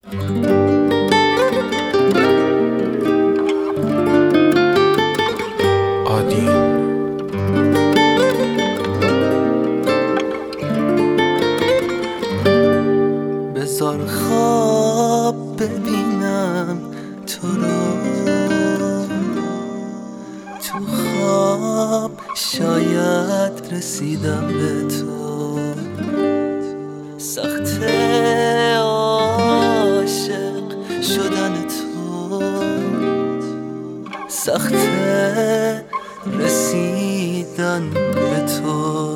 بذار خواب ببینم تو رو، تو خواب شاید رسیدم به تو. سخت عاشق شدن تو، سخت رسیدن به تو.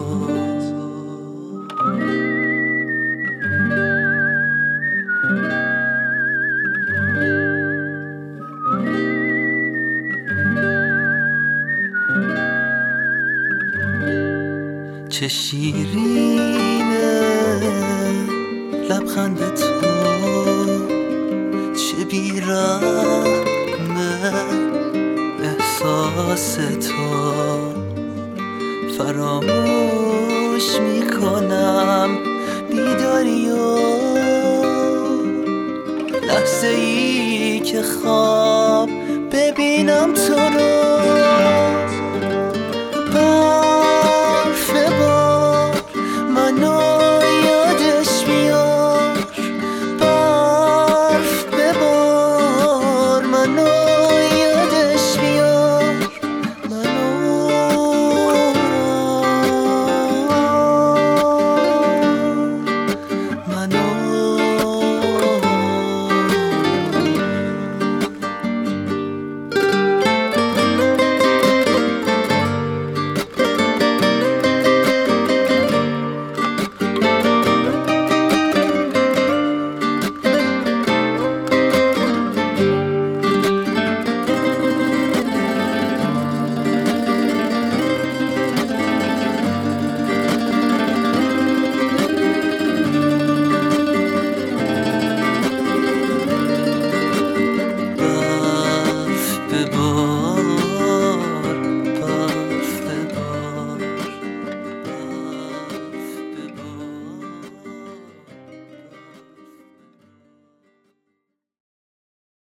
چه شیرینه لبخند تو، چه بی‌رحمه احساس تو. فراموش میکنم بیداری و لحظه ای که خواب